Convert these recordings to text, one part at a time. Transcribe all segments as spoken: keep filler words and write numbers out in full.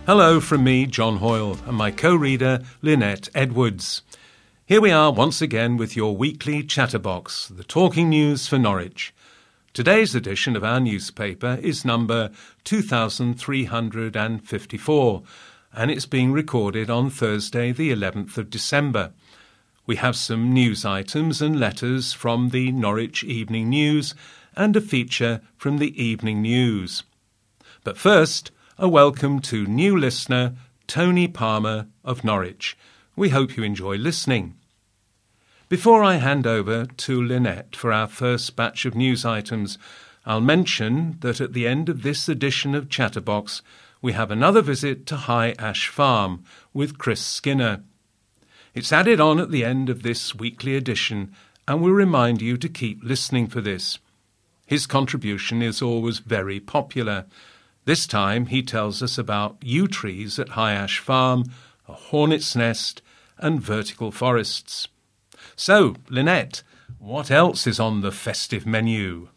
Hello from me, John Hoyle, and my co-reader, Lynette Edwards. Here we are once again with your weekly Chatterbox, the talking news for Norwich. Today's edition of our newspaper is number two thousand three hundred fifty-four, and it's being recorded on Thursday, the eleventh of December. We have some news items and letters from the Norwich Evening News and a feature from the Evening News. But first, a welcome to new listener Tony Palmer of Norwich. We hope you enjoy listening. Before I hand over to Lynette for our first batch of news items, I'll mention that at the end of this edition of Chatterbox, we have another visit to High Ash Farm with Chris Skinner. It's added on at the end of this weekly edition, and we'll remind you to keep listening for this. His contribution is always very popular. This time he tells us about yew trees at High Ash Farm, a hornet's nest and vertical forests. So, Lynette, what else is on the festive menu?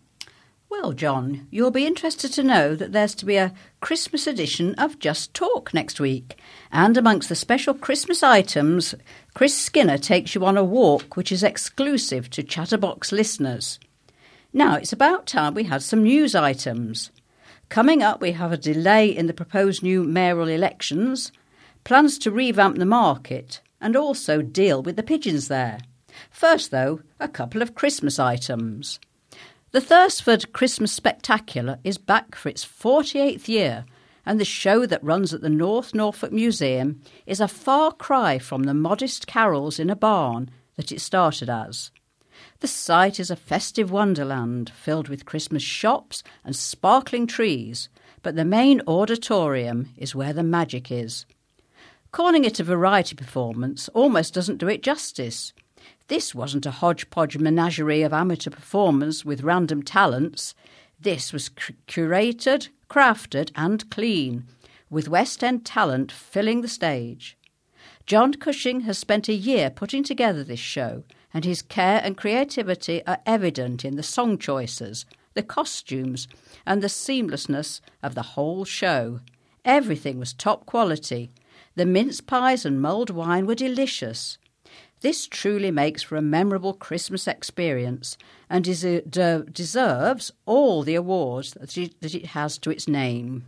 Well, John, you'll be interested to know that there's to be a Christmas edition of Just Talk next week. And amongst the special Christmas items, Chris Skinner takes you on a walk which is exclusive to Chatterbox listeners. Now, it's about time we had some news items. Coming up, we have a delay in the proposed new mayoral elections, plans to revamp the market, and also deal with the pigeons there. First, though, a couple of Christmas items. The Thursford Christmas Spectacular is back for its forty-eighth year, and the show that runs at the North Norfolk Museum is a far cry from the modest carols in a barn that it started as. The site is a festive wonderland filled with Christmas shops and sparkling trees, but the main auditorium is where the magic is. Calling it a variety performance almost doesn't do it justice. This wasn't a hodgepodge menagerie of amateur performers with random talents. This was c- curated, crafted and clean, with West End talent filling the stage. John Cushing has spent a year putting together this show, and his care and creativity are evident in the song choices, the costumes, and the seamlessness of the whole show. Everything was top quality. The mince pies and mulled wine were delicious. This truly makes for a memorable Christmas experience and des- de- deserves all the awards that it, that it has to its name.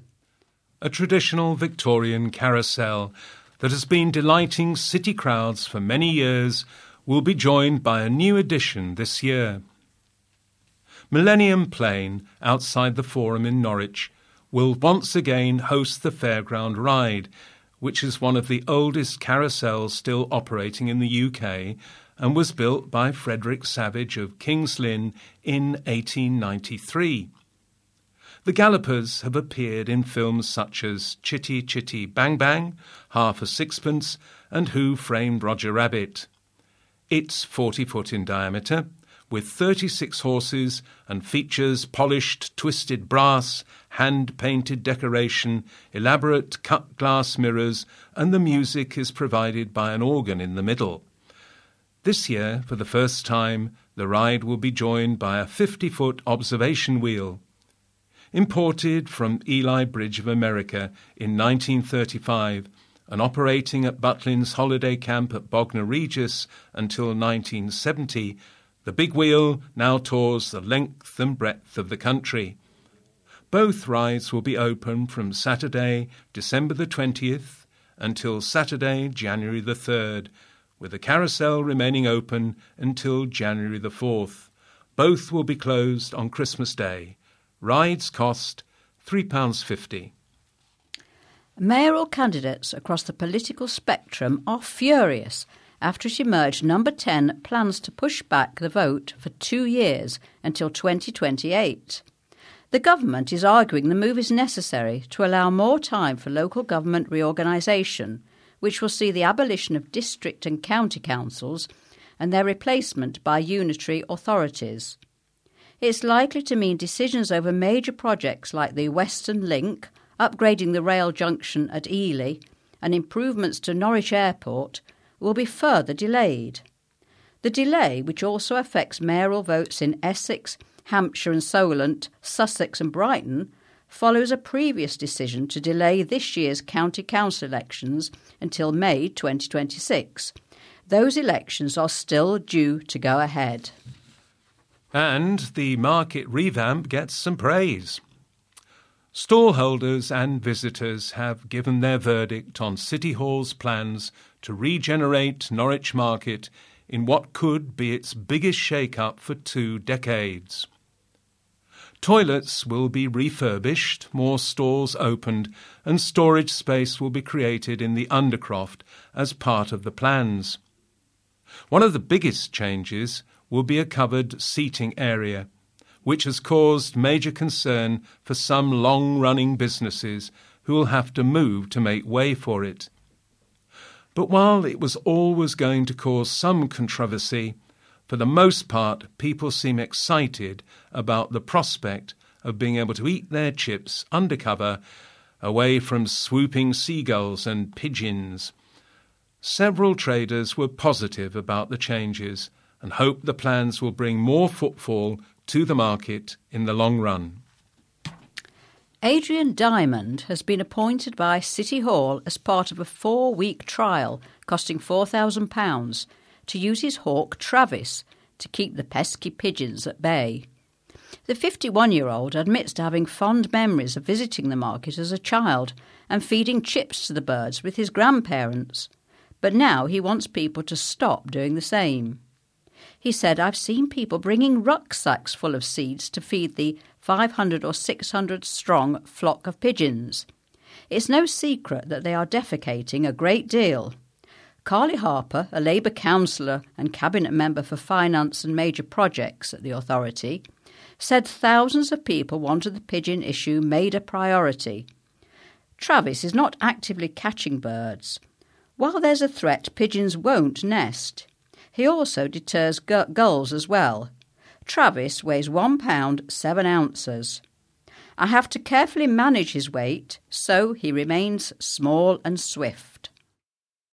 A traditional Victorian carousel that has been delighting city crowds for many years will be joined by a new addition this year. Millennium Plain, outside the Forum in Norwich, will once again host the Fairground Ride, which is one of the oldest carousels still operating in the U K and was built by Frederick Savage of King's Lynn in eighteen ninety-three. The Gallopers have appeared in films such as Chitty Chitty Bang Bang, Half a Sixpence and Who Framed Roger Rabbit. It's forty foot in diameter, with thirty-six horses and features polished twisted brass, hand-painted decoration, elaborate cut glass mirrors, and the music is provided by an organ in the middle. This year, for the first time, the ride will be joined by a fifty foot observation wheel. Imported from Ely Bridge of America in nineteen thirty-five, and operating at Butlin's holiday camp at Bognor Regis until nineteen seventy, the big wheel now tours the length and breadth of the country. Both rides will be open from Saturday, December the twentieth, until Saturday, January the third, with the carousel remaining open until January the fourth. Both will be closed on Christmas Day. Rides cost three pounds fifty. Mayoral candidates across the political spectrum are furious after it emerged Number ten plans to push back the vote for two years until twenty twenty-eight. The government is arguing the move is necessary to allow more time for local government reorganisation, which will see the abolition of district and county councils and their replacement by unitary authorities. It's likely to mean decisions over major projects like the Western Link, upgrading the rail junction at Ely, and improvements to Norwich Airport will be further delayed. The delay, which also affects mayoral votes in Essex, Hampshire and Solent, Sussex and Brighton, follows a previous decision to delay this year's county council elections until May twenty twenty-six. Those elections are still due to go ahead. And the market revamp gets some praise. Stallholders and visitors have given their verdict on City Hall's plans to regenerate Norwich Market in what could be its biggest shake-up for two decades. Toilets will be refurbished, more stalls opened, and storage space will be created in the Undercroft as part of the plans. One of the biggest changes will be a covered seating area, which has caused major concern for some long-running businesses who will have to move to make way for it. But while it was always going to cause some controversy, for the most part people seem excited about the prospect of being able to eat their chips undercover, away from swooping seagulls and pigeons. Several traders were positive about the changes and hope the plans will bring more footfall to the market in the long run. Adrian Diamond has been appointed by City Hall as part of a four-week trial costing four thousand pounds to use his hawk Travis to keep the pesky pigeons at bay. The fifty-one-year-old admits to having fond memories of visiting the market as a child and feeding chips to the birds with his grandparents, but now he wants people to stop doing the same. He said, "I've seen people bringing rucksacks full of seeds to feed the five hundred or six hundred strong flock of pigeons. It's no secret that they are defecating a great deal." Carly Harper, a Labour councillor and cabinet member for finance and major projects at the authority, said thousands of people wanted the pigeon issue made a priority. Travis is not actively catching birds. While there's a threat, pigeons won't nest. He also deters gu- gulls as well. Travis weighs one pound seven ounces. I have to carefully manage his weight, so he remains small and swift.